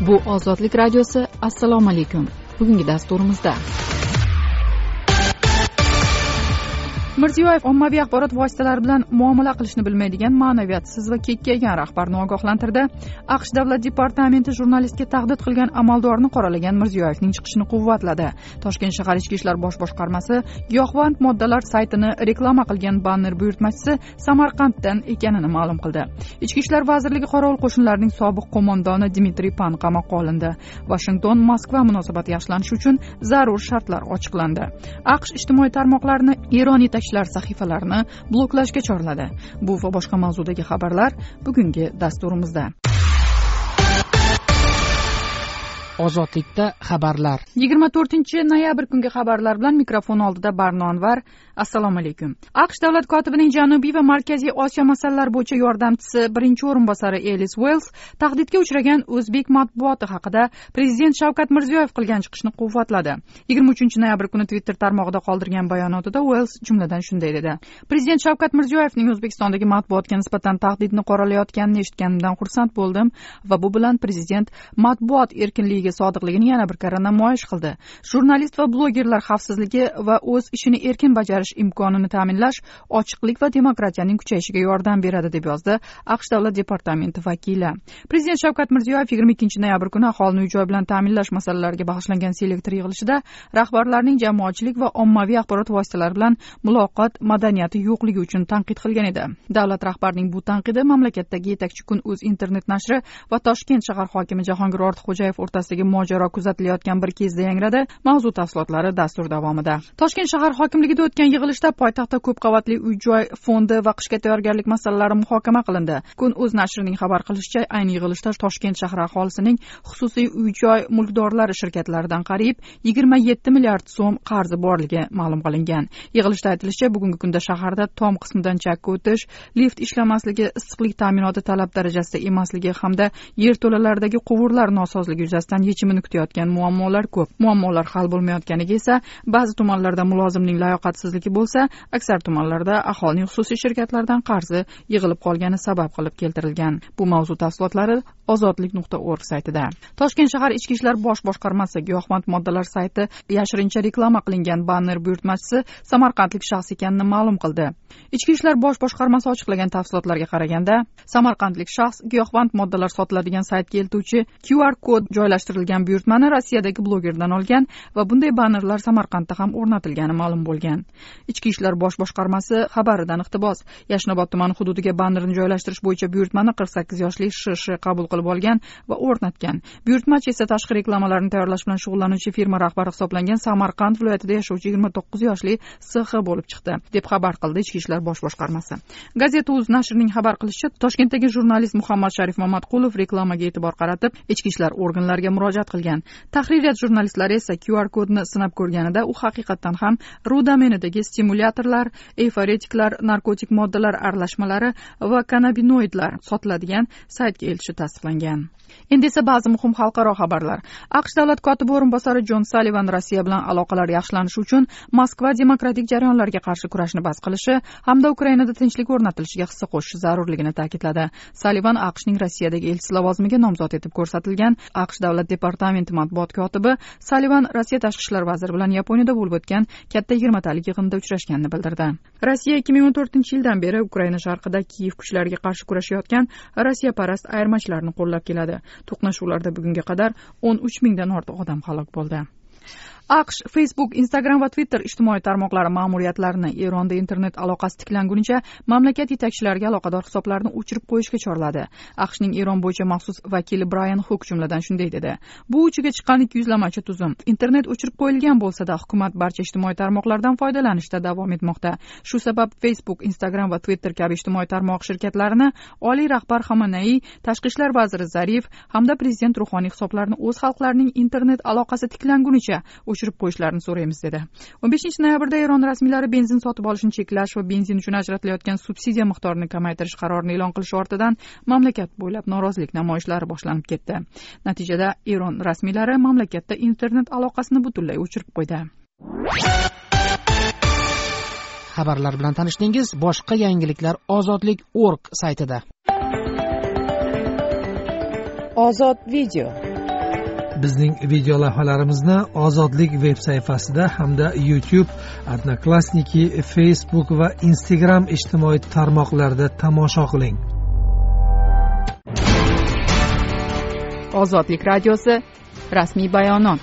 Bu Ozodlik radiosi. Assalomu alaykum. Bugungi dasturimizda Mirziyoyev ommaviy axborot vositalari bilan muomala qilishni bilmaydigan ma'naviyatsiz va kekkaygan rahbarni ogohlantirdi. AQSh davlat departamenti jurnalistga tahdid qilgan amaldorni qoralagan Mirziyoyevning chiqishini quvvatladi. Toshkent shahar ichki ishlar bosh boshqarmasi giyohvand moddalar saytini reklama qilgan banner buyurtmachisi Samarqanddan ekanini ma'lum qildi. Ichki ishlar vazirligi qorovul qo'shinlarining sobiq qo'mondoni Dmitriy Pan qamoqqa olindi. Washington Moskva munosabati yaxshilanishi uchun zarur shartlar ochiqlandi. AQSh ijtimoiy tarmoqlarni Eron sahifalarini bloklashga chorladi. Bu va boshqa mavzudagi xabarlar bugungi dasturimizda. Ozodlikda xabarlar. 24-noyabr kungi xabarlar bilan mikrofon oldida Barno Anvar. Assalomu alaykum. AQSh davlat kotibining Janubiy va Markaziy Osiyo masalalari bo'yicha yordamchisi birinchi o'rinbosari Ellis Wells tahdidga uchragan o'zbek matbuoti haqida prezident Shavkat Mirziyoyev qilgan chiqishni quvvatladi. 23-noyabr kuni Twitter tarmog'ida qoldirgan bayonotida Wells jumladan shunday dedi: Prezident Shavkat Mirziyoyevning O'zbekistondagi matbuotga nisbatan tahdidni qoralayotganini eshitganimdan xursand bo'ldim va bu bilan prezident matbuot erkinligiga sodiqligini yana bir karra namoyish qildi. Jurnalist va blogerlar xavfsizligi va o'z ishini erkin bajarish imkonini ta'minlash ochiqlik va demokratiyaning kuchayishiga yordam beradi, deb yozdi AQSh davlat departamenti vakili. Prezident Shavkat Mirziyoyev 22-noyabr kuni aholini uy-joy bilan ta'minlash masalalariga bag'ishlangan selektor yig'ilishida rahbarlarning jamoatchilik va ommaviy axborot vositalari bilan muloqot madaniyati yo'qligi uchun tanqid qilgan edi. Davlat rahbarining bu tanqidi mamlakatdagi yetakchi kun o'z internet nashri va Toshkent shahar hokimi Jahongir Ortiqxo'jayev o'rtasidagi mojaro kuzatilayotgan bir kezda yangradi. Mavzu tafsilotlari dastur davomida. Toshkent shahar hokimligida o'tgan yig'ilishda poytaxtda ko'p qavatli uy-joy fondi va qishga tayyorgarlik masalalari muhokama qilindi. Kun o'z nashrining xabar qilishicha, ayni yig'ilishda Toshkent shahri aholisining xususiy uy-joy mulkdorlari shirkatlaridan qariyb 27 milliard so'm qarzi borligi ma'lum qilingan. Yig'ilishda aytilishicha, bugungi kunda shaharda tom qismidan chakka o'tish, lift ishlamasligi, issiqlik ta'minoti talab darajasida emasligi hamda yerto'lalaridagi quvurlar nosozligi yuzasidan yechimini kutayotgan muammolar ko'p. Muammolar hal bo'lmayotganiga esa ba'zi tumanlarda mulozimning layoqatsizligi bo'lsa, aksar tumanlarda aholining xususiy shirkatlardan qarzi yig'ilib qolgani sabab qilib keltirilgan. Bu mavzu tafsilotlari ozodlik.org saytida. Toshkent shahar ichki ishlar bosh boshqarmasi giyohvand moddalar sayti yashirincha reklama qilingan banner buyurtmachisi samarqandlik shaxs ekanini ma'lum qildi. Ichki ishlar bosh boshqarmasi ochiqlagan tafsilotlarga qaraganda, samarqandlik shaxs giyohvand moddalar sotiladigan saytga eltuvchi QR kod joylashtirilgan buyurtmani Rossiyadagi blogerdan olgan va bunday bannerlar Samarqandda ham o'rnatilgani ma'lum bo'lgan. Ichki ishlar bosh boshqarmasi xabaridan iqtibos: Yashnobod tumani hududiga bannerni joylashtirish bo'yicha buyurtmani 48 yoshli SH qabul qilib olgan va o'rnatgan. Buyurtmachi esa tashqi reklamalarni tayyorlash bilan shug'ullanuvchi firma rahbari hisoblangan Samarqand viloyatida yashovchi 29 yoshli SH bo'lib chiqdi, deb xabar qildi Ichki ishlar bosh boshqarmasi. Gazeta.uz nashrining xabar qilishicha, Toshkentdagi jurnalist Muhammad Sharif Mamatqulov reklamaga e'tibor qaratib, ichki ishlar organlariga murojaat qilgan. Tahririyat jurnalistlari esa QR kodni sinab ko'rganida u haqiqatan ham rudomenidagi stimulyatorlar, eyforetiklar, narkotik moddalar aralashmalari va kannabinoidlar sotiladigan saytga eltishi tasdiqlangan. Endi esa ba'zi muhim xalqaro xabarlar. AQSh davlat kotibi o'rinbosari Jon Sallivan Rossiya bilan aloqalar yaxshilanishi uchun Moskva demokratik jarayonlarga qarshi kurashni bas qilishi hamda Ukrainada tinchlik o'rnatilishiga hissa qo'shishi zarurligini ta'kidladi. Sallivan AQShning Rossiyadagi elchisi lavozimiga nomzod etib ko'rsatilgan. AQSh davlat departamenti matbuot kotibi Sallivan Rossiya tashqi ishlar vaziri bilan Yaponiyada bo'lib o'tgan katta 20talik yig'inda uchrashganini bildirdi. Rossiya 2014-yildan beri Ukraina sharqida Kiyev kuchlariga qarshi kurashayotgan Rossiyaparast ayirmachilarni qo'llab keladi. To'qnashuvlarda bugunga qadar 13 mingdan ortiq odam halok bo'ldi. AQSh, Facebook, Instagram va Twitter ijtimoiy tarmoqlari ma'muriyatlarini Eronda internet aloqasi tiklangunicha mamlakat yetakchilariga aloqador hisoblarni o'chirib qo'yishga chorladi. AQShning Eron bo'yicha maxsus vakili Brian Hook jumladan shunday dedi: Bu uchiga chiqqan 200lamachi tuzum. Internet o'chirib qo'yilgan bo'lsa-da, hukumat barcha ijtimoiy tarmoqlardan foydalanishda davom etmoqda. Shu sabab Facebook, Instagram va Twitter kabi ijtimoiy tarmoq shirkatlarini oliy rahbar Xamenei, tashqi ishlar vaziri Zarif hamda prezident Ruhoniy hisoblarini o'z xalqlarining internet aloqasi tiklangunicha o'chirib qo'yishlarini so'raymiz dedi. 15-noyabrda Eron rasmiylari benzin sotib olishni cheklash va benzin uchun ajratilayotgan subsidiya miqdorini kamaytirish qarorini e'lon qilish ortidan mamlakat bo'ylab norozilik namoyishlari boshlanib ketdi. Natijada Eron rasmiylari mamlakatda internet aloqasini butunlay o'chirib qo'ydi. Xabarlar bilan tanishdingiz. Boshqa yangiliklar ozodlik.org saytida. Ozod video. bizning video lavhalarimizni Ozodlik veb sayfasida hamda YouTube, Odnoklassniki, Facebook va Instagram ijtimoiy tarmoqlarida tomosha qiling. Ozodlik radiosi rasmiy bayonot.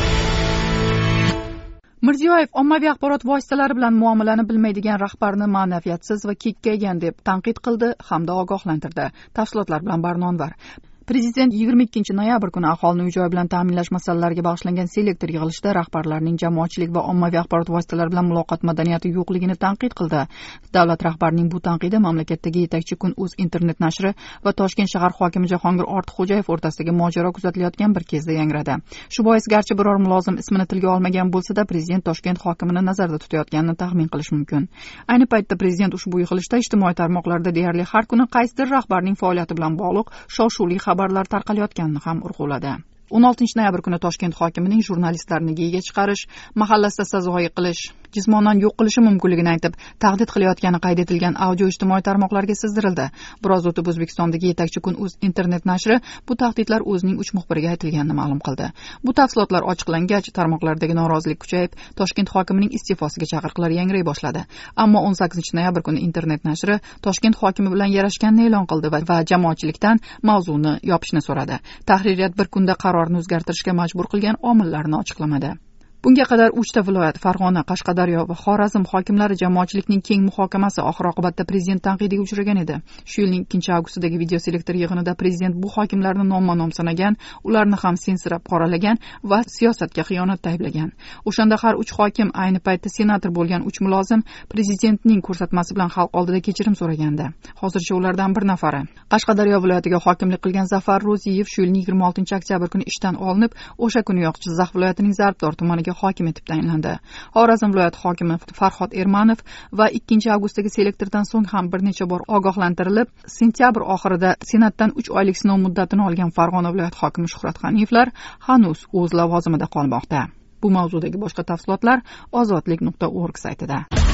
Mirziyoyev ommaviy axborot vositalari bilan muomalani bilmaydigan rahbarni ma'naviyatsiz va kekkaygan deb tanqid qildi hamda ogohlantirdi. Tafsilotlar bilan Barnonvar. Prezident 22 noyabr kuni aholini uy-joy bilan ta'minlash masalalariga bag'ishlangan selektor yig'ilishida rahbarlarning jamoatchilik va ommaviy axborot vositalari bilan muloqot madaniyati yo'qligini tanqid qildi. Davlat rahbarining bu tanqidi mamlakatdagi yetakchi kun uz internet nashri va Toshkent shahar hokimi Jahongir Ortiqxo'jayev o'rtasidagi mojaro kuzatilayotgan bir kezda yangradi. Shu bois garchi biror mulozim ismini tilga olmagan bo'lsa-da, prezident Toshkent hokimini nazarda tutayotganini taxmin qilish mumkin. Ayni paytda prezident ushbu yig'ilishda ijtimoiy tarmoqlarda deyarli har kuni qaysidir rahbarning faoliyati bilan bog'liq shov-shuvli xabarlar tarqalayotganini ham urg'uladi. 16 noyabr kuni Toshkent hokimining jurnalistlarni geyiga chiqarish, mahallasida sazoyi qilish, jismonan yo'q qilishi mumkinligini aytib, tahdid qilayotgani qayd etilgan audio ijtimoiy tarmoqlarga sizdirildi. Biroz o'tib O'zbekistondagi yetakchi kun uz internet nashri bu tahdidlar o'zining 3 muxbiriga aytilganini ma'lum qildi. Bu tafsilotlar ochiqlangach, tarmoqlardagi norozilik kuchayib, Toshkent hokimining iste'fosiga chaqiriqlar yangray boshladi. Ammo 18 noyabr kuni internet nashri Toshkent hokimi bilan yarashganini e'lon qildi va jamoatchilikdan mavzuni yopishni so'radi. Tahririyat bir kunda qarorni o'zgartirishga majbur qilgan omillarni ochiqlamadi. Bunga qadar 3 ta viloyat Farg'ona, Qashqadaryo va Xorazm hokimlari jamoatchilikning keng muhokamasi oxir-oqibatda prezident tanqidiga uchragan edi. Shu yilning 2-avgustdagi video selektor yig'inida prezident bu hokimlarni nomma-nom sanagan, ularni ham sensirab qoralagan va siyosatga xiyonatda ayblagan. O'shanda har 3 hokim, ayni paytda senator bo'lgan 3 mulozim prezidentning ko'rsatmasi bilan xalq oldida kechirim so'ragandi. Hozircha ulardan bir nafari Qashqadaryo viloyatiga hokimlik qilgan Zafar Ro'ziyev shu yilning 26 oktyabr kuni ishdan olinib, o'sha kuniyoq Jizzax viloyatining Zarbdor tumaniga hokim etib tayinlandi. Xorazm viloyati hokimi Farhod Ermanov va 2-avgustdagi selektordan so'ng ham bir necha bor ogohlantirilib, sentyabr oxirida senatdan 3 oylik sinov muddatini olgan Farg'ona viloyati hokimi Shuhrat G'aniyevlar hanuz o'z lavozimida qolmoqda. Bu mavzudagi boshqa tafsilotlar ozodlik.org saytida.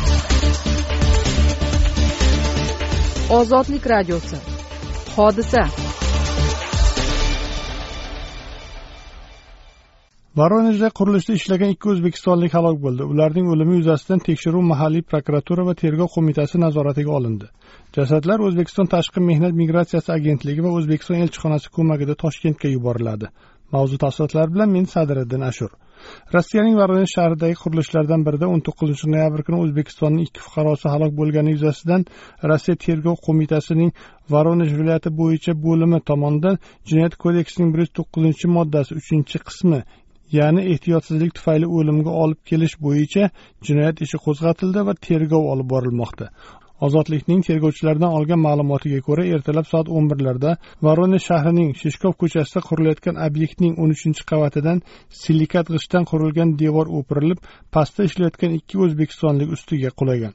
Ozodlik radiosi. Hodisa. Voronejda qurilishda ishlagan 2 o'zbekistonlik halok bo'ldi. Ularning o'limi yuzasidan tekshiruv mahalliy prokuratura va tergov qo'mitasi nazoratiga olindi. Jasadlar O'zbekiston Tashqi mehnat migratsiyasi agentligi va O'zbekiston elchixonasi ko'magida Toshkentga yuboriladi. Mavzu tafsilotlari bilan men Sadriddin Ashur. Rossiyaning Voronej shahridagi qurilishlardan birida 19 noyabr kuni O'zbekistonning 2 fuqarosi halok bo'lgani yuzasidan Rossiya tergov qo'mitasining Voronej viloyati bo'yicha bo'limi tomonidan Jinoyat kodeksining 109-moddasi 3-qismi ya'ni ehtiyotsizlik tufayli o'limga olib kelish bo'yicha jinoyat ishi qo'zg'atildi va tergov olib borilmoqda. Ozodlikning tergovchilaridan olgan ma'lumotiga ko'ra, ertalab soat 11larda Voronej shahrining Shishkov ko'chasida qurilayotgan obyektning 13-qavatidan silikat g'ishtdan qurilgan devor o'pirilib, pastda ishlayotgan 2 o'zbekistonlik ustiga qulagan.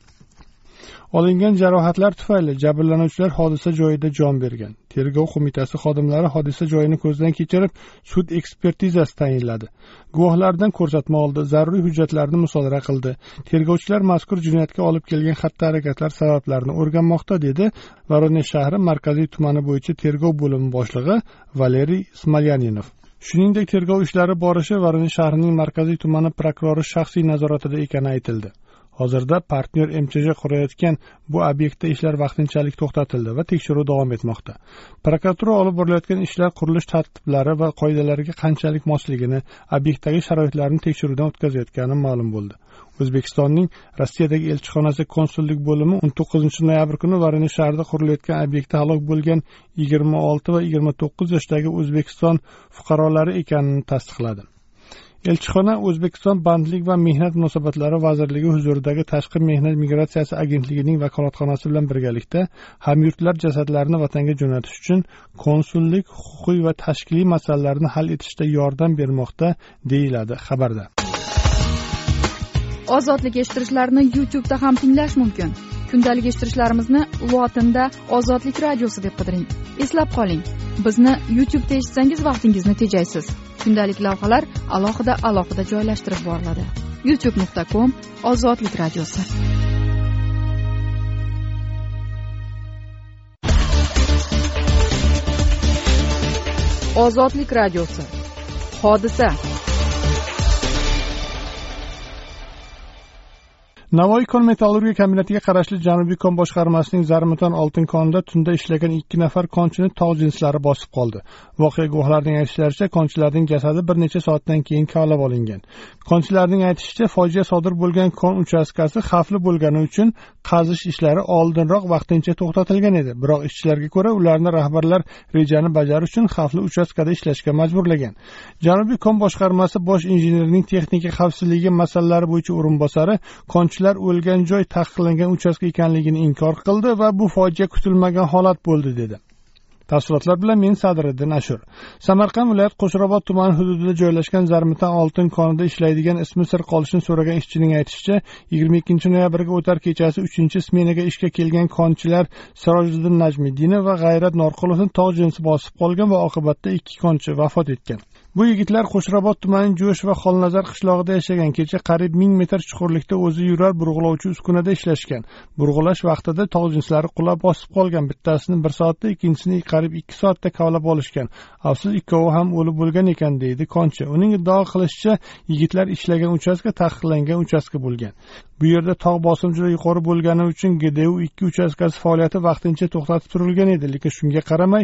Olingan jarohatlar tufayli jabrlanuvchilar hodisa joyida jon bergan. Tergov qo'mitasi xodimlari hodisa joyini ko'zdan kechirib, sud ekspertizasi tayinladi. Guvohlardan ko'rsatma oldi, zaruriy hujjatlarni musodara qildi. Tergovchilar mazkur jinoyatga olib kelgan xatti-harakatlar sabablarini o'rganmoqda, dedi Voronej shahri markaziy tumani bo'yicha tergov bo'limi boshlig'i Valeriy Smolyaninov. Shuningdek, tergov ishlari borishi Voronej shahrining markaziy tumani prokurori shaxsiy nazoratida ekani aytildi. Hozirda partnyor MChJ qurayotgan bu obyektda ishlar vaqtinchalik to'xtatildi va tekshiruv davom etmoqda. Prokuratura olib borilayotgan ishlar qurilish tartiblari va qoidalariga qanchalik mosligini, obyektdagi sharoitlarni tekshiruvdan o'tkazayotgani ma'lum bo'ldi. O'zbekistonning Rossiyadagi elchixonasi konsullik bo'limi 19 noyabr kuni Voronej shahrida qurilayotgan obyektda halok bo'lgan 26 va 29 yoshdagi O'zbekiston fuqarolari ekanini tasdiqladi. Elchixona O'zbekiston Bandlik va mehnat munosabatlari vazirligi huzuridagi Tashqi mehnat migratsiyasi agentligining vakolatxonasi bilan birgalikda hamyurtlar jasadlarini vatanga jo'natish uchun konsullik, huquqiy va tashkiliy masalalarni hal etishda yordam bermoqda, deyiladi xabarda. Ozodlik eshittirishlarni YouTube'da ham tinglash mumkin. Kundalik eshittirishlarimizni lotinda Ozodlik radiosi deb qidiring. Eslab qoling, bizni YouTube'da eshitsangiz vaqtingizni tejaysiz. Kundalik lavhalar alohida joylashtirib boriladi. youtube.com/ozodlik radiosi. Ozodlik radiosi. hodisa. Navoiy kon metallurgiya kombinatiga qarashli Janubiy kon boshqarmasining Zarmuton oltin konida tunda ishlagan 2 nafar konchini tog' jinslari bosib qoldi. Voqea guvohlarining aytishlaricha, konchilarning jasadi bir necha soatdan keyin kavlab olingan. Konchilarning aytishicha, fojia sodir bo'lgan kon uchastkasi xavfli bo'lgani uchun qazish ishlari oldinroq vaqtincha to'xtatilgan edi. Biroq ishchilarga ko'ra, ularni rahbarlar rejani bajarish uchun xavfli uchastkada ishlashga majburlagan. Janubiy kon boshqarmasi bosh injenerining texnika xavfsizligi masalalari bo'yicha o'rinbosari konchilar o'lgan joy taqiqlangan uchastka ekanligini inkor qildi va bu fojia kutilmagan holat bo'ldi dedi. Tafsilotlar bilan men Sadriddin Ashur. Samarqand viloyat Qo'shrabot tumani hududida joylashgan Zarmuton oltin konida ishlaydigan ismi sir qolishini so'ragan ishchining aytishicha, 22 noyabrga o'tar kechasi 3-smenaga ishga kelgan konchilar Sirojiddin Najmiddinov va G'ayrat Norqulovni tog' jinsi bosib qolgan va oqibatda 2 konchi vafot etgan. Bu yigitlar Qo'shrabot tumanining Jo'sh va Xolnazar qishlog'ida yashagan. Kecha qariyb 1000 metr chuqurlikda o'zi yurar burg'ulovchi uskunada ishlashgan. Burg'ulash vaqtida tog' jinslari qulab bosib qolgan. Bittasini 1 soatda, ikkinchisini qariyb 2 soatda kavlab olishgan. Afsus, ikkovi ham o'lib bo'lgan ekan deydi konchi. Uning iddao qilishicha, yigitlar ishlagan uchastka taqiqlangan uchastka bo'lgan. Bu yerda tog' bosimchilar yuqori bo'lgani uchun GDU 2 uchastkasi faoliyati vaqtincha to'xtatib turilgan edi. Lekin shunga qaramay,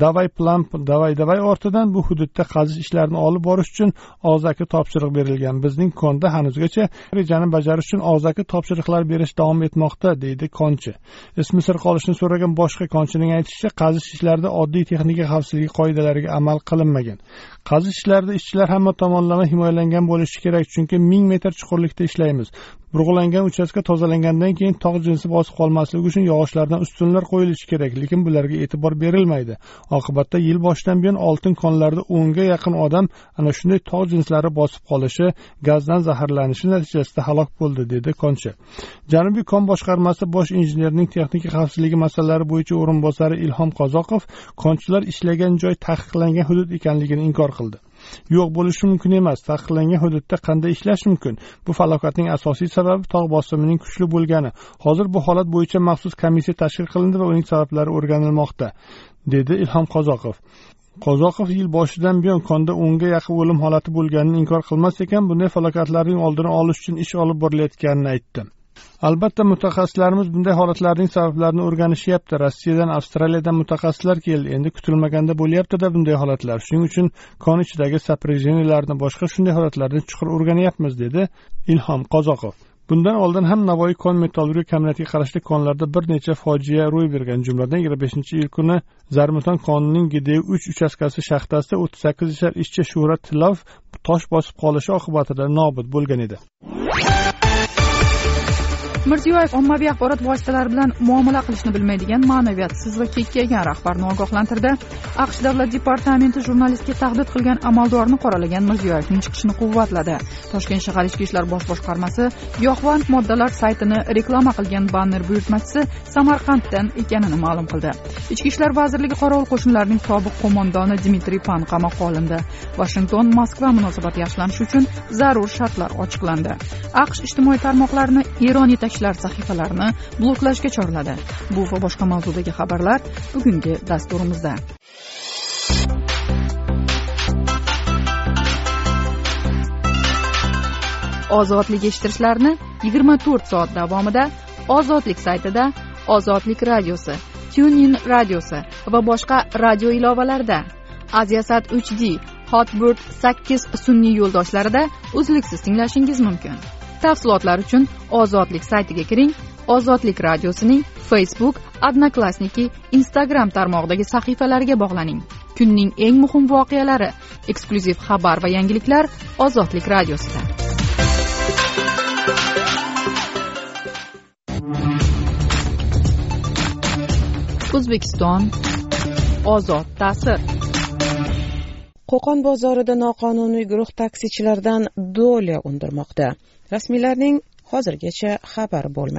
davay ortidan bu hududda qazish ishlarini olib borish uchun og'zaki topshiriq berilgan. Bizning konda hanuzgacha rejani bajarish uchun og'zaki topshiriqlar berish davom etmoqda, deydi konchi. Ismi sir qolishini so'ragan boshqa konchining aytishicha, qazish ishlarida oddiy texnika xavfsizligi qoidalariga amal qilinmagan. Qazish ishlarida ishchilar hamma tomonlama himoyalangan bo'lishi kerak, chunki 1000 metr chuqurlikda ishlaymiz. Burg'ulangan uchastka tozalangandan keyin tog' jinsi bosib qolmasligi uchun yog'ochlardan ustunlar qo'yilishi kerak, lekin bularga e'tibor berilmaydi. Oqibatda yil boshidan buyon oltin konlarda 10 ga yaqin odam ana shunday tog' jinslari bosib qolishi, gazdan zaharlanishi natijasida halok bo'ldi, dedi konchi. Janubiy kon boshqarmasi bosh injenerining texnika xavfsizligi masalalari bo'yicha o'rinbosari Ilhom Qozoqov konchilar ishlagan joy taqiqlangan hudud ekanligini inkor qildi. Yo'q bo'lishi mumkin emas. Taqiqlangan hududda qanday ishlash mumkin? Bu falokatning asosiy sababi tog' bosimining kuchli bo'lgani. Hozir bu holat bo'yicha maxsus komissiya tashkil qilindi va uning sabablari o'rganilmoqda, dedi Ilhom Qozoqov. Qozoqov yil boshidan buyon konda 10 ga yaqin o'lim holati bo'lganini inkor qilmas ekan, bunday falokatlarning oldini olish uchun ish olib borilayotganini aytdi. Albatta mutaxassislarimiz bunday holatlarning sabablarini o'rganishyapti. Rossiyadan, Avstraliyadan mutaxassislar keldi. Endi kutilmaganda bo'lyapti-da bunday holatlar. Shuning uchun kon ichidagi saprejeniyalarni boshqa shunday holatlarni chuqur o'rganyapmiz, dedi Ilhom Qozoqov. Bundan oldin ham Navoiy kon metallurgiya kombinatiga qarashli konlarda bir necha fojia ro'y bergan. Jumladan 25-iyul kuni Zarmuton konining GDU 3 uchastkasi shaxtasida 38 yashar ishchi Shuhrat Tilov tosh bosib qolishi oqibatida nobud bo'lgan edi. Mirziyoyev ommaviy axborot vositalari bilan muomala qilishni bilmaydigan ma'naviyatsiz va kekkaygan rahbarni ogohlantirdi. AQSh davlat departamenti jurnalistga tahdid qilgan amaldorni qoralagan Mirziyoyevning chiqishini quvvatladi. Toshkent shahar ichki ishlar bosh boshqarmasi giyohvand moddalar saytini reklama qilgan banner buyurtmachisi Samarqanddan ekanini ma'lum qildi. Ichki ishlar vazirligi qorovul qo'shinlarining sobiq qo'mondoni Dmitriy Pan qamoqqa olindi. Washington Moskva munosabati yaxshilanishi uchun zarur shartlar ochiqlandi. AQSh ijtimoiy tarmoqlarini Eron ishlar sahifalarini bloklashga chorladi. Bu va boshqa mavzudagi xabarlar bugungi dasturimizda. Ozodlik eshittirishlarni 24 soat davomida Ozodlik saytida, Ozodlik radiosi, TuneIn radiosi va boshqa radio ilovalarida, Aziasat 3D, Hotbird 8 sun'iy yo'ldoshlarida uzluksiz tinglashingiz mumkin. Tafsilotlar uchun Ozodlik saytiga kiring. Ozodlik radiosining Facebook, Odnoklassniki, Instagram tarmog'idagi sahifalariga bog'laning. Kunning eng muhim voqealari, eksklyuziv xabar va yangiliklar Ozodlik radiosida. O'zbekiston ozod ta'sir. Qo'qon bozorida noqonuniy guruh taksichilardan do'lya undirmoqda. Rasmiylarning hozirgacha xabari bo'lmagan.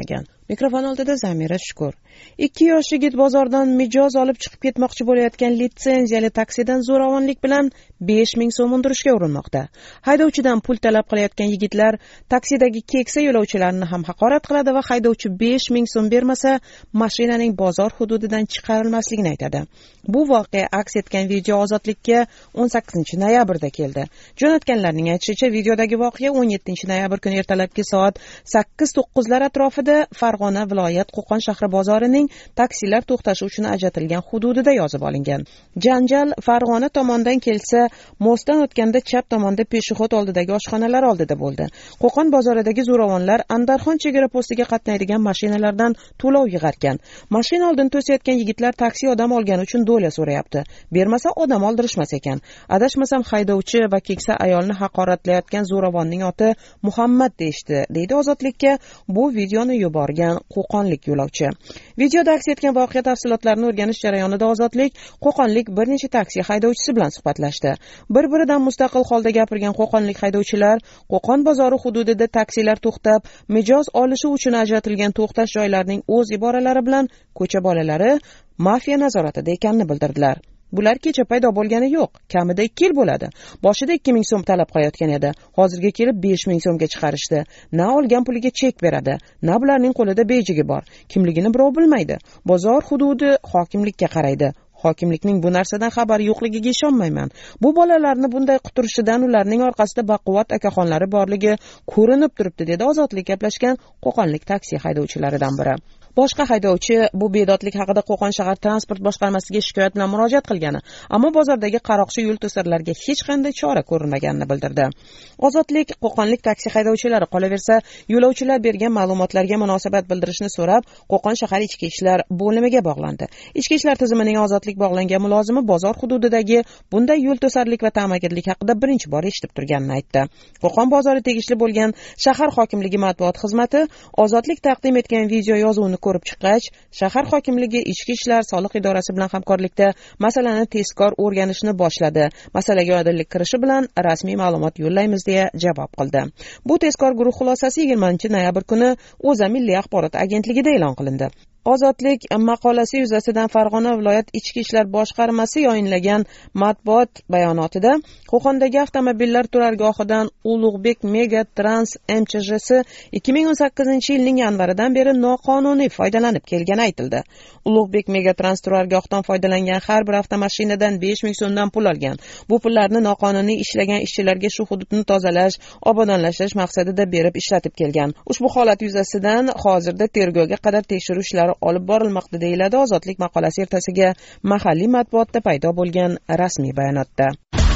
Mikrofon oldida Zamira Shukur. 2 yosh yigit bozordan mijoz olib chiqib ketmoqchi bo'layotgan litsenziyali taksidan zo'ravonlik bilan 5000 so'm undirishga urinmoqda. Haydovchidan pul talab qilayotgan yigitlar taksidagi keksa yo'lovchilarni ham haqorat qiladi va haydovchi 5000 so'm bermasa, mashinaning bozor hududidan chiqarilmasligini aytadi. Bu voqea aks etgan video ozodlikka 18-noyabrda keldi. Jo'natganlarning aytishicha, videodagi voqea 17-noyabr kuni ertalabki soat 8-9lar atrofida Farg'ona viloyat Qo'qon shahri bozorining taksilar to'xtashi uchun ajratilgan hududida yozib olingan. Janjal Farg'ona tomondan kelsa, mostdan o'tganda chap tomonda peshxod oldidagi oshxonalar oldida bo'ldi. Qo'qon bozoridagi zo'ravonlar Andarxon chegara postiga qatnaydigan mashinalardan to'lov yig'arkan. Mashina oldin to'sayotgan yigitlar taksi odam olgani uchun do'la so'rayapti. Bermasa odam oldirishmas ekan. Adashmasam haydovchi va keksa ayolni haqoratlayotgan zo'ravonning oti Muhammad deyishdi, deydi Ozodlikka bu videoni yuborgan qo'qonlik yo'lovchi. Videoda aks etgan voqea tafsilotlarini o'rganish jarayonida Ozodlik qo'qonlik bir necha taksi haydovchisi bilan suhbatlashdi. Bir-biridan mustaqil holda gapirgan qo'qonlik haydovchilar Qo'qon bozori hududida taksilar to'xtab, mijoz olishi uchun ajratilgan to'xtash joylarining o'z iboralari bilan ko'cha bolalari mafiya nazoratida ekanini bildirdilar. Bular kecha paydo bo'lgani yo'q, kamida 2 yil bo'ladi. Boshida 2000 so'm talab qilayotgan edi. Hozirga kelib 5000 so'mga chiqarishdi. Na olgan puliga chek beradi, na bularning qo'lida bejigi bor. Kimligini birov bilmaydi. Bozor hududi hokimlikka qaraydi. Hokimlikning bu narsadan xabari yo'qligiga ishonmayman. Bu bolalarni bunday quturishidan ularning orqasida baquvvat akaxonlari borligi ko'rinib turibdi, dedi Ozodlik gaplashgan qo'qonlik taksi haydovchilaridan biri. Boshqa haydovchi bu bedodlik haqida Qo'qon shahar transport boshqarmasiga shikoyat bilan murojaat qilgani, ammo bozordagi qaroqchi yo'l to'sarlarga hech qanday chora ko'rilmaganini bildirdi. Ozodlik qo'qonlik taksi haydovchilari qolaversa, yo'lovchilar bergan ma'lumotlarga munosabat bildirishni so'rab, Qo'qon shahar ichki ishlar bo'limiga bog'landi. Ichki ishlar tizimining Ozodlik bog'langan mulozimi bozor hududidagi bunday yo'l to'sarlik va ta'magirlik haqida birinchi bor eshitib turganini aytdi. Qo'qon bozori tegishli bo'lgan shahar hokimligi matbuot xizmati Ozodlik taqdim etgan video yozuvini ko'rib chiqqach, shahar hokimligi ichki ishlar soliq idorasi bilan hamkorlikda masalani tezkor o'rganishni boshladi. Masalaga oydinlik kirishi bilan rasmiy ma'lumot yo'llaymiz deya javob qildi. Bu tezkor guruh xulosasi 20-noyabr kuni O'zA Milliy axborot agentligida e'lon qilindi. Ozodlik maqolasi yuzasidan Farg'ona viloyat ichki ishlar boshqarmasi yayinlagan matbuot bayonotida Qo'qondagi avtomobillar turargohidan Ulug'bek Mega Trans MCJsi 2018-yilning yanvaridan beri noqonuniy foydalanib kelgani aytildi. Ulug'bek Mega Trans turargohdan foydalangan har bir avtomashinadan 5000 so'mdan pul olgan. Bu pullarni noqonuniy ishlagan ishchilarga shu hududni tozalash, obodonlashtirish maqsadida berib ishlatib kelgan. Ushbu holat yuzasidan hozirda tergovga qadar tekshiruv ishlari olib borilmoqda, deyiladi Ozodlik maqolasi ertasiga mahalliy matbuotda paydo bo'lgan rasmiy bayonotda.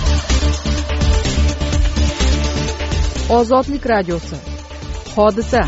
Ozodlik radiosi. Hodisa.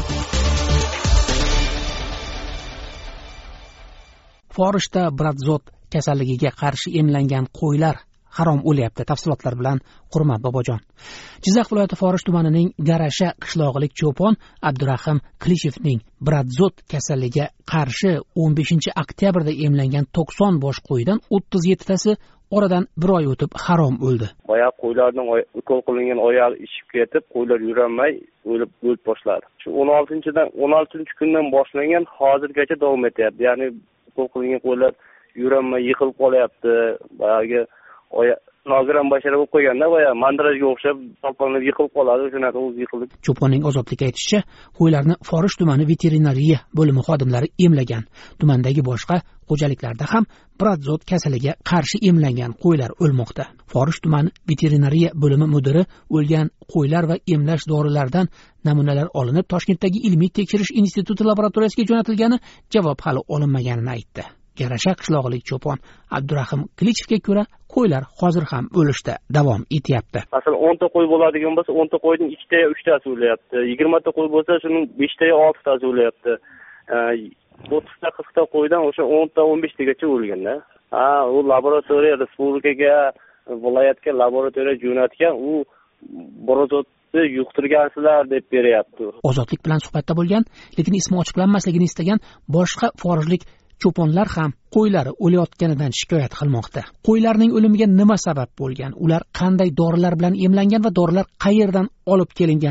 Forishda Bradzot kasalligiga qarshi emlangan qo'ylar harom o'lyapti. Tafsilotlar bilan Hurmat Bobojon. Jizzax viloyati Forish tumanining Garasha qishlog'ilik cho'pon Abdurahim Klishevning Bradzot kasalligiga qarshi 15-oktyabrda emlangan 90 bosh qo'ydan 37 tasi oradan bir oy o'tib harom o'ldi. Oyoq qo'ylarning ukol qilingan oyog'i ishib ketib, qo'ylar yurolmay o'lib boshladi. Shu 16-kundan boshlangan hozirgacha davom etyapti. Ya'ni ukol qilingan qo'ylar yurolmay yiqilib qolyapti. Boyagi nogiron bashara bo'lib qo'yganda mandrajga o'xshab tolpanlab yiqilib qoladi, shunaqa o'zi yiqilib. Cho'ponning Ozodlikka aytishicha, qo'ylarni Forish tumani veterinariya bo'limi xodimlari emlagan. Tumandagi boshqa xo'jaliklarda ham Bradzot kasaliga qarshi emlangan qo'ylar o'lmoqda. Forish tumani veterinariya bo'limi mudiri o'lgan qo'ylar va emlash dorilaridan namunalar olinib, Toshkentdagi ilmiy tekshirish instituti laboratoriyasiga jo'natilgani, javob hali olinmaganini aytdi. Garasha qishlog'ilik cho'pon Abdurahim Klichevga ko'ra, qo'ylar hozir ham o'lishda davom etyapti. Masalan, 10 ta qo'y bo'ladigan bo'lsa, 10 ta qo'yning 2 ta 3 tasi o'lyapti. 20 ta qo'y bo'lsa, shuning 5 ta 6 tasi o'lyapti. 30 ta 40 ta qo'ydan o'sha 10 ta 15 tagacha o'lganda. U laboratoriya respublikaga, viloyatga laboratoriya jo'natgan, u Bradzotni yuqtirgansizlar deb beryapti. Ozodlik bilan suhbatda bo'lgan, lekin ismi ochiqlanmasligini istagan boshqa forijlik cho'ponlar ham qo'ylari o'layotganidan shikoyat qilmoqda. Qo'ylarning o'limiga nima sabab bo'lgan? Ular qanday dorilar bilan emlangan va dorilar qayerdan olib kelingan?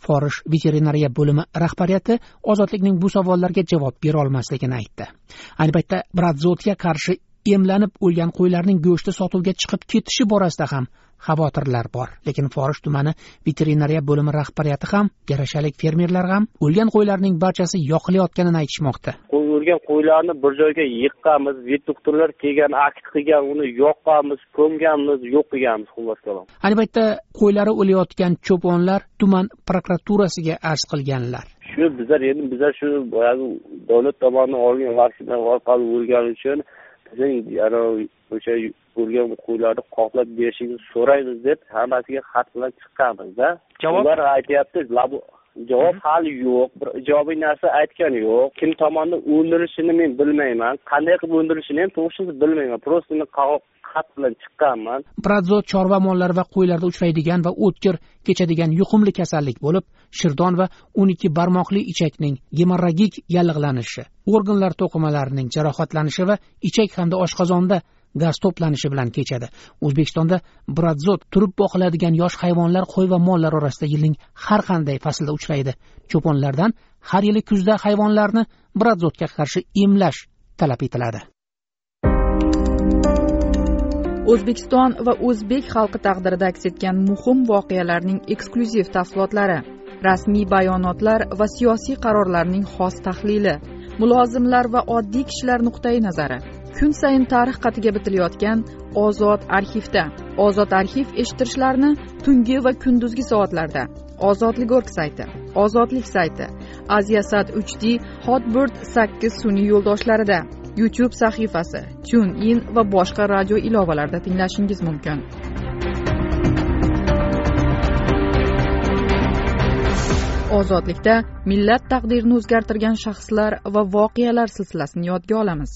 Forish veterinariya bo'limi rahbariyati ozodlikning bu savollarga javob bera olmasligini aytdi. Ayni paytda Bradzotga qarshi emlanib o'lgan qo'ylarning go'shti sotuvga chiqib ketishi borasida ham xavotirlar bor. Lekin Forish tumani veterinariya bo'limi rahbariyati ham, yarashalik fermerlar ham o'lgan qo'ylarning barchasi yoqilayotganini aytishmoqda. O'lgan qo'ylarni bir joyga yiqqanmiz, vet doktorlar kelgan, akt qilgan, uni yoqqanmiz, ko'mganmiz, yo'q qilganmiz xullas kalom. Ayni paytda qo'ylari o'layotgan cho'ponlar tuman prokuraturasiga arz qilganlar. Bizlar shu boyagi davlat tomonidan olgan vaksina orqali o'lgani uchun o'sha bo'lgan qo'ylarni qoplab berishingizni so'raymiz deb hammasiga xat bilan chiqqanmiz-da. Ular aytyapti, javob hali yo'q, bir ijobiy narsa aytgani yo'q. Kim tomonidan o'ldirishini men bilmayman, qanday qilib o'ldirishini ham to'g'risini bilmayman. Просто xat bilan chiqqanman. Bradzot chorva mollari va qo'ylarda uchraydigan va o'tkir kechadigan yuqumli kasallik bo'lib, shirdon va 12 barmoqli ichakning gemorragik yallig'lanishi, organlar to'qimalarining jarohatlanishi va ichak hamda oshqozonda gaz to'planishi bilan kechadi. O'zbekistonda Bradzot turib boqiladigan yosh hayvonlar, qo'y va mollar orasida yilning har qanday faslda uchraydi. Cho'ponlardan har yili kuzda hayvonlarni Bradzotga qarshi emlash talab etiladi. O'zbekiston va o'zbek xalqi taqdirida aks etgan muhim voqealarning eksklyuziv tafsilotlari, rasmiy bayonotlar va siyosiy qarorlarning xos tahlili, mulozimlar va oddiy kishilar nuqtai nazari. Kun sayin tarix qatiga bitilayotgan Ozod arxivda. Ozod arxiv eshittirishlarni tungi va kunduzgi soatlarda Ozodlik.org sayti, Ozodlik sayti, Aziasat 3D, Hotbird 8 sun'iy yo'ldoshlarida, YouTube sahifasi, TuneIn va boshqa radio ilovalarida tinglashingiz mumkin. Ozodlikda millat taqdirini o'zgartirgan shaxslar va voqealar silsilasini yodga olamiz.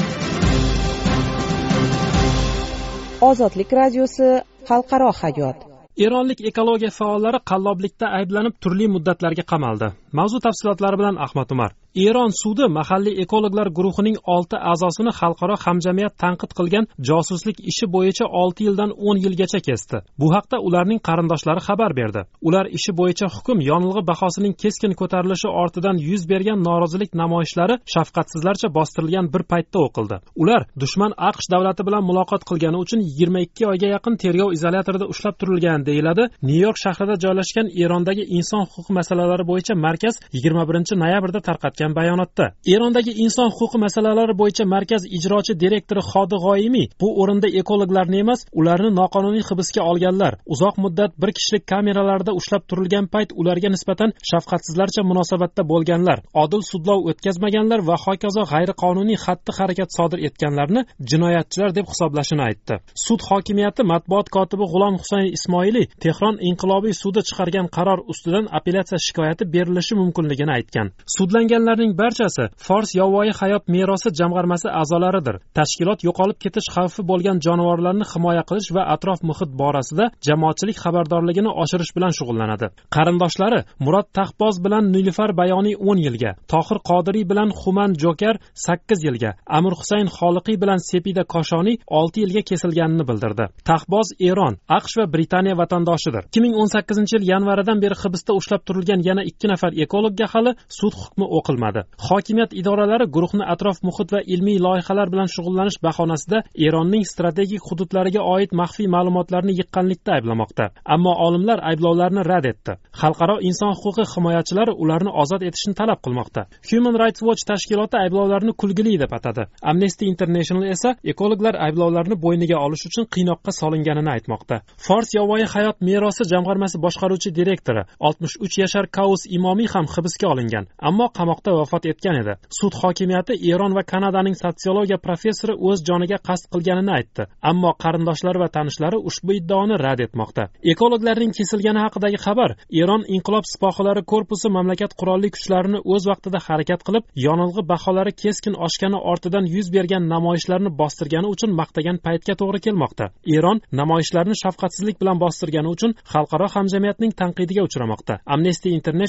Ozodlik radiosi xalqaro hayot. Eronlik ekologiya faollari qalloblikda ayblanib turli muddatlarga qamaldi. Mavzu tafsilotlari bilan Ahmad Umar. Eron sudi mahalliy ekologlar guruhining 6 a'zosini xalqaro hamjamiyat tanqid qilgan josuslik ishi bo'yicha 6 yildan 10 yilgacha kesdi. Bu haqda ularning qarindoshlari xabar berdi. Ular ishi bo'yicha hukm yonilg'i bahosining keskin ko'tarilishi ortidan yuz bergan norozilik namoyishlari shafqatsizlarcha bostirilgan bir paytda o'qildi. Ular dushman AQSh davlati bilan muloqot qilgani uchun 22 oyga yaqin tergov izolyatorida ushlab turilgan deyiladi. Nyu-York shahrida joylashgan Erondagi inson huquqi masalalari bo'yicha markaz 21 noyabrda tarqatgan bayonotda. Erondagi inson huquqi masalalari bo'yicha markaz ijrochi direktori Xodi G'oyimiy bu o'rinda ekologlarni emas, ularni noqonuniy hibsga olganlar, uzoq muddat bir kishilik kameralarda ushlab turilgan payt ularga nisbatan shafqatsizlarcha munosabatda bo'lganlar, odil sudlov o'tkazmaganlar va hokazo g'ayriqonuniy xatti-harakat sodir etganlarni jinoyatchilar deb hisoblashini aytdi. Sud hokimiyati matbuot kotibi G'ulom Husayn Ismoiliy Tehron inqilobiy sudi chiqargan qaror ustidan apellyatsiya shikoyati berilishi mumkinligini aytgan. Sudlanganlarning barchasi Fors yovvoyi hayot merosi jamg'armasi a'zolaridir. Tashkilot yo'qolib ketish xavfi bo'lgan jonivorlarni himoya qilish va atrof muhit borasida jamoatchilik xabardorligini oshirish bilan shug'ullanadi. Qarindoshlari Murod Taxboz bilan Nilufar Bayoniy 10 yilga, Tohir Qodiriy bilan Xuman Joker 8 yilga, Amir Husayn Xoliqiy bilan Sepida Koshoniy 6 yilga kesilganini bildirdi. Taxboz Eron, AQSh va Britaniya vatandoshidir. 2018-yil yanvaridan beri hibsda ushlab turilgan yana 2 nafar ekologga hali sud hukmi o'qilmadi. Hokimiyat idoralari guruhni atrof muhit va ilmiy loyihalar bilan shug'ullanish bahonasida Eronning strategik hududlariga oid maxfiy ma'lumotlarni yiqqanlikda ayblamoqda. Ammo olimlar ayblovlarni rad etdi. Xalqaro inson huquqi himoyachilari ularni ozod etishni talab qilmoqda. Human Rights Watch tashkiloti ayblovlarni kulgili deb atadi. Amnesty International esa ekologlar ayblovlarni bo'yniga olish uchun qiynoqqa solinganini aytmoqda. Fors yovvoyi hayot merosi jamg'armasi boshqaruvchi direktori 63 yashar Kaus Imomiy ham hibsga olingan, ammo qamoqda vafot etgan edi. Sud hokimiyati Eron va Kanadaning sotsiologiya professori o'z joniga qasd qilganini aytdi, ammo qarindoshlari va tanishlari ushbu iddaoni rad etmoqda. Ekologlarning kesilgani haqidagi xabar Eron inqilob sipohilari korpusi mamlakat qurolli kuchlarini o'z vaqtida harakat qilib, yonilg'i baholari keskin oshgani ortidan yuz bergan namoyishlarni bostirgani uchun maqtagan paytga to'g'ri kelmoqda. Eron namoyishlarni shafqatsizlik bilan bostirgani uchun xalqaro hamjamiyatning tanqidiga uchramoqda. Amnesty International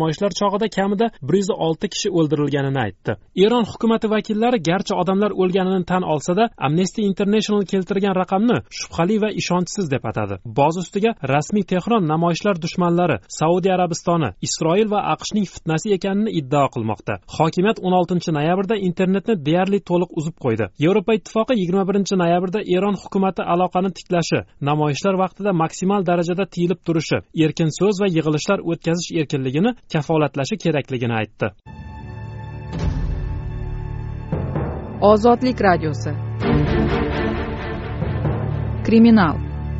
namoyishlar chog'ida kamida 106 kishi o'ldirilganini aytdi. Eron hukumati vakillari garchi odamlar o'lganini tan olsa-da, Amnesty International keltirgan raqamni shubhali va ishonchsiz deb atadi. Boz ustiga rasmiy Tehron namoyishlar dushmanlari Saudiya Arabistoni, Isroil va AQShning fitnasi ekanini iddao qilmoqda. Hokimiyat 16-noyabrda internetni deyarli to'liq uzib qo'ydi. Yevropa ittifoqi 21-noyabrda Eron hukumati aloqani tiklashi, namoyishlar vaqtida maksimal darajada tiyilib turishi, erkin so'z va yig'ilishlar o'tkazish erkinligini kafolatlashi kerakligini aytdi. Ozodlik radiosi. Kriminal.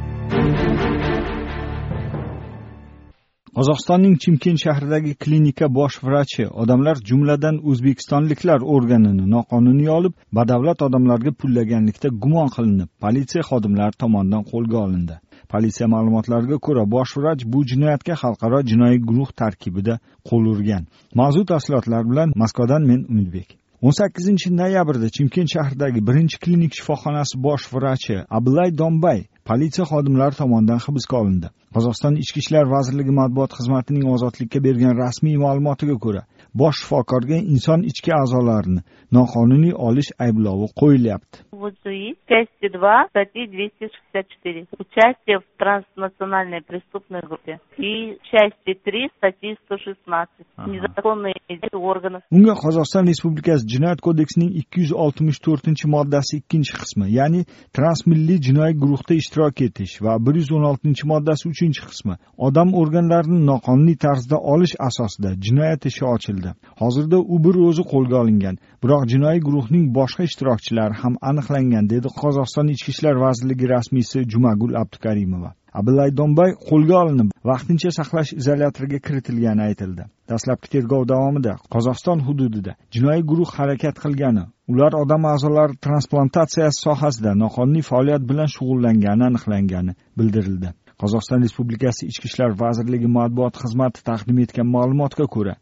Qozog'istonning Chimkent shahridagi klinika bosh vrachi odamlar, jumladan o'zbekistonliklar organini noqonuniy olib, badavlat odamlarga pullaganlikda gumon qilinib, politsiya xodimlari tomonidan qo'lga olindi. Politsiya ma'lumotlariga ko'ra, bosh vrach bu jinoyatga xalqaro jinoiy guruh tarkibida qo'l urgan. Mavzu tafsilotlar bilan Moskvadan men Umidbek. 18-noyabrda Chimkent shahridagi 1-klinik shifoxonasi bosh vrachi Abylay Dombay politsiya xodimlari tomonidan hibsga olindi. Qozog'iston Ichki ishlar vazirligi matbuot xizmatining Ozodlikka bergan rasmiy ma'lumotiga ko'ra, bosh shifokorga inson ichki a'zolarini noqonuniy olish ayblovi qo'yilyapti. Части 2 статьи 264. Участие в транснациональной преступной группе. И части 3 статьи 116. Незаконные действия органов. Unga Qozog'iston Respublikasi Jinoyat kodeksining 264-moddasi 2-qismi, ya'ni transmilliy jinoiy guruhda ishtirok etish va 116-moddasi 3-qismi, odam organlarini noqonuniy tarzda olish asosida jinoyat ishi ochildi. Hozirda u bir o'zi qo'lga olingan, biroq jinoiy guruhning boshqa ishtirokchilari ham aniqlangan, dedi Qozog'iston Ichki ishlar vazirligi rasmiysi Jumagul Abdukarimova. Abylay Dombay qo'lga olinib, vaqtincha saqlash izolyatoriga kiritilgani aytildi. Dastlabki tergov davomida Qozog'iston hududida jinoiy guruh harakat qilgani, ular odam a'zolari transplantatsiyasi sohasida noqonuniy faoliyat bilan shug'ullangani aniqlangani bildirildi. Qozog'iston Respublikasi Ichki ishlar vazirligi matbuot xizmati taqdim etgan ma'lumotga ko'ra,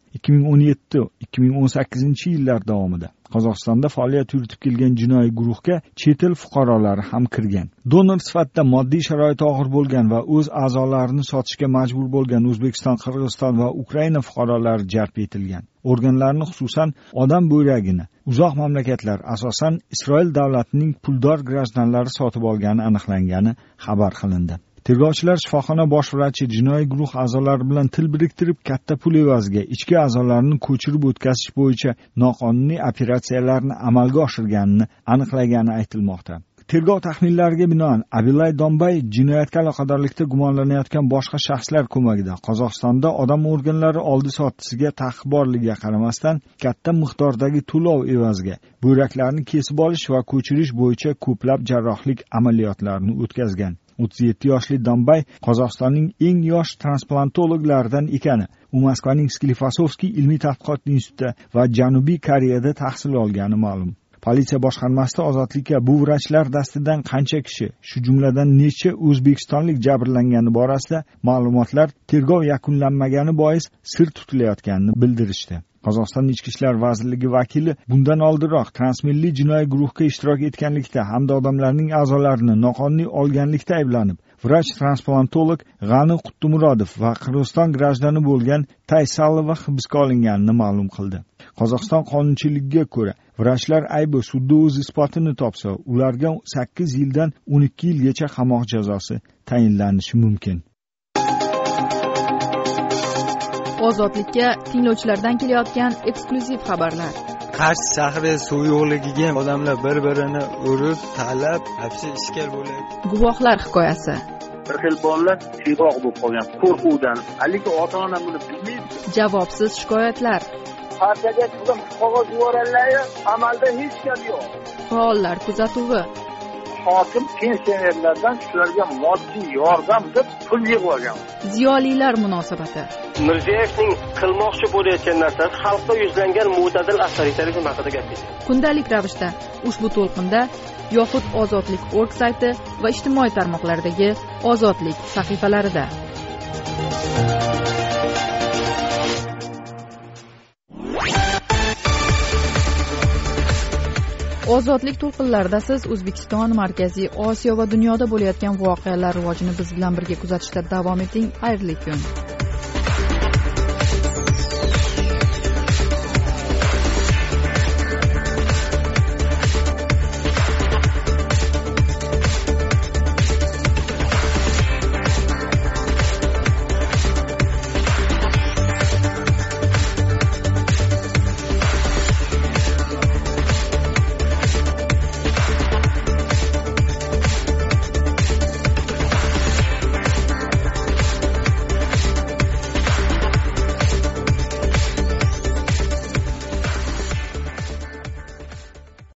2017-2018-yillar davomida Qozog'istonda faoliyat yuritib kelgan jinoiy guruhga chet el fuqarolari ham kirgan. Donor sifatida moddiy sharoiti og'ir bo'lgan va o'z a'zolarini sotishga majbur bo'lgan O'zbekiston, Qirg'iziston va Ukraina fuqarolari jalb etilgan. Organlarni, xususan odam bo'yragini uzoq mamlakatlar, asosan Isroil davlatining puldor grajdanlari sotib olgani aniqlangani xabar qilindi. Tergovchilar shifoxona bosh vrachi jinoiy guruh a'zolari bilan til biriktirib, katta pul evaziga ichki a'zolarini ko'chirib o'tkazish bo'yicha noqonuniy operatsiyalarni amalga oshirganini aniqlagani aytilmoqda. Tergov taxminlariga binoan Abylay Dombay jinoyatga aloqadorlikda gumonlanayotgan boshqa shaxslar ko'magida Qozog'istonda odam organlari oldi-sottisiga taqiq borligiga qaramasdan katta miqdordagi to'lov evaziga bo'raklarni kesib olish va ko'chirish bo'yicha ko'plab jarrohlik amaliyotlarini o'tkazgan. 37 yoshli Dombay Qozog'istonning eng yosh transplantologlaridan ekani, u Moskvaning Sklifosovskiy ilmiy tadqiqot instituti va Janubiy Koreyada tahsil olgani ma'lum. Politsiya boshqarmasida Ozodlikka bu vrachlar dastidan qancha kishi, shu jumladan necha o'zbekistonlik jabrlangani borasida ma'lumotlar tergov yakunlanmagani bois sir tutilayotganini bildirishdi. Qozog'iston Ichki ishlar vazirligi vakili bundan oldinroq transmilliy jinoiy guruhga ishtirok etganlikda hamda odamlarning a'zolarini noqonuniy olganlikda ayblanib, vrach transplantolog G'ani Quttimurodov va Qirg'iziston grajdani bo'lgan Taysalova hibsga olinganini ma'lum qildi. Qozog'iston qonunchiligiga ko'ra, vrachlar aybi sudda o'z isbotini topsa, ularga 8 yildan 12 yilgacha qamoq jazosi tayinlanishi mumkin. Ozodlikka tinglovchilardan kelayotgan eksklyuziv xabarlar. Qarshi shahri suv yo'qligiga odamlar bir-birini urib, talab, hapsi ishkal bo'ladi. Guvohlar hikoyasi. Bir xil bolalar shiroq bo'lib qolgan qo'rquvdan. Haligi ota-ona buni bilmaydi. Javobsiz shikoyatlar. Partiyaga chiqib qog'oz yuborganlar, amalda hech gap yo'q. Faollar kuzatuvi. Hokim pensionerlardan shularga moddiy yordam deb pul yig'ib olgan. Ziyolilar munosabati. Mirziyoyevning qilmoqchi bo'layotgan narsasi xalqqa yuzlangan mo'tadil avtoritarizm haqida gapirdi. Kundalik ravishda ushbu to'lqinda yoxud ozodlik.org sayti va ijtimoiy tarmoqlardagi Ozodlik sahifalarida. Ozodlik to'lqinlarida siz O'zbekiston, Markaziy Osiyo va dunyoda bo'layotgan voqealar rivojini biz bilan birga kuzatishda davom eting. Xayrli kun.